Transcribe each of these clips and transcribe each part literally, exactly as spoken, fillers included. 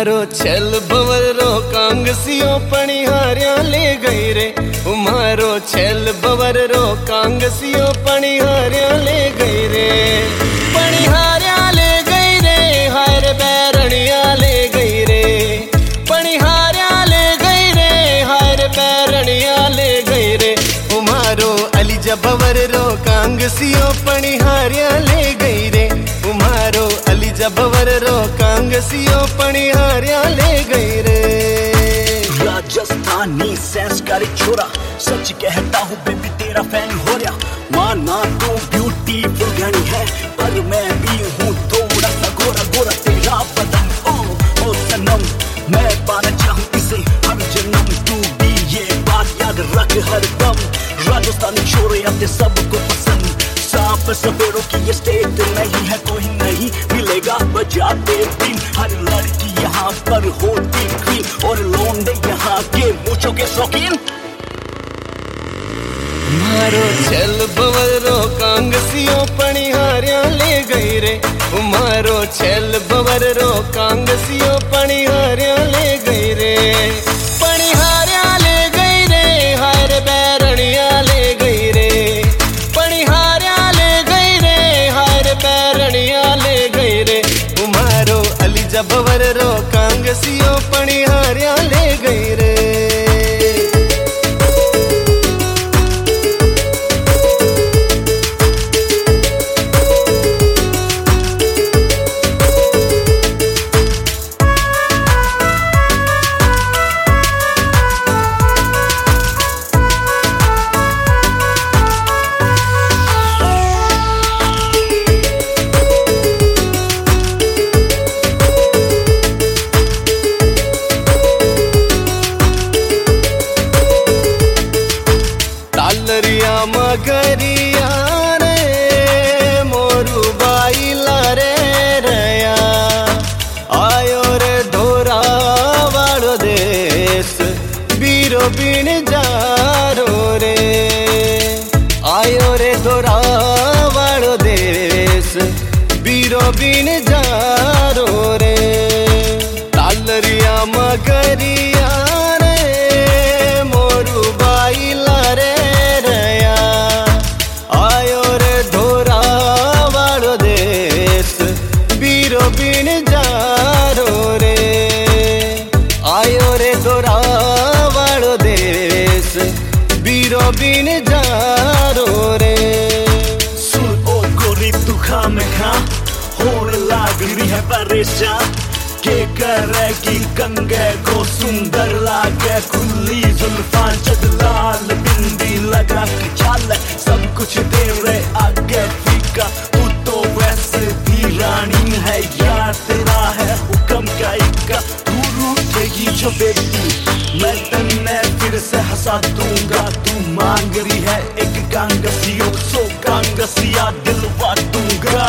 मारो छल भवर रो कांगसियो पणिहारिया ले गई रे। मारो छल भवर रो कांगसियो पणिहारिया ले गई रे। पणिहारिया ले गई रे, हाय रे बैरणिया ले गई रे। पणिहारिया ले गई रे, हाय रे बैरणिया ले गई रे। मारो अलीजा भवर रो कांगसियो पणिहारिया ले गई रे। मारो अलीजा भवर रो कांगसियो पणिहारिया ले गई रे। राजस्थानी संस्कारी छोरा, सच कहता हूँ बेबी तेरा फैन हो रहा। माना तो ब्यूटीफुल घनी है, पर मैं भी हूँ थोड़ा सा गोरा गोरा। तेरा बदन ओ ओ सनम, मैं पाना चाहूँ इसे हर जन्म। तू भी ये बात याद रख हर दम। राजस्थानी छोरे अपने सबको पसंद, सांप सवेरों की ये स्टेट नहीं है, कोई नहीं मिलेगा बजाते दिन। हर लड़की यहाँ पर होती क्वीन, और लौंडे यहाँ के मूंछों के शौकीन। मारो छल भवर रो कांगसियो पणिहारिया ले गई रे। मारो छल भवर रो कांगसियो पणिहारिया ले गई रे। पणिहारिया ले गई रे, हाय रे बैरणिया ले गई रे। पणिहारिया ले गई रे, हाय रे बैरणिया ले गई रे। मारो अलीजा भवर रो कांगसियो पणिहारिया ले गई रे। मगरिया रे मोरू बाईला रे रया। आयो रे धोरा वालो देश, बीरो बीन जारो रे। आयो रे धोरा वालो देश, बीरो बीन जारो रे। तालरिया मगरिया रे मोरू बाईला रे। बीन जारो रे, आयो रे दोरा वालो देश, बीरो बीन जारो रे। सुन ओ गोरी तू खा में खा, होने लाग रही है परेशान। के करेगी कंगे को सुंदर लागे, खुली जुल्फान चद लाल बिंदी लगा के चाल। सब कुछ दे रे आगे फीका, तू तो वैसे भी रानी है यार। तेरा है हुक्म का इक्का, तू रूठेगी जो बेटी मैं तन्ने फिर से हंसा दूंगा। तू मांग रही है एक कांगसियो, सो कांगसिया दिलवा दूंगा।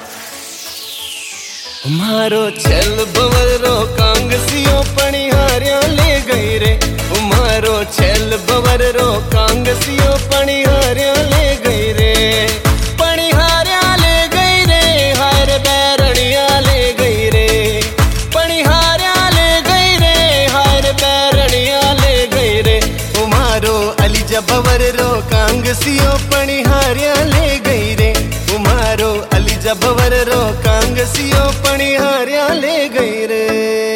मारो छल भवर रो कांगसियो पणिहारिया ले गई रे। मारो छल भवर रो कांगसियो पणिहारिया ले गई रे। पणिहारिया ले गई रे, हाय रे बैरणिया ले गई रे। पणिहारिया ले गई रे, हाय रे बैरणिया ले गई रे। मारो अलीजा भवर रो कांगसियो पणिहारिया ले गई रे। मारो अलीजा भवर रो कांगसियो पणिहारिया ले गई रे।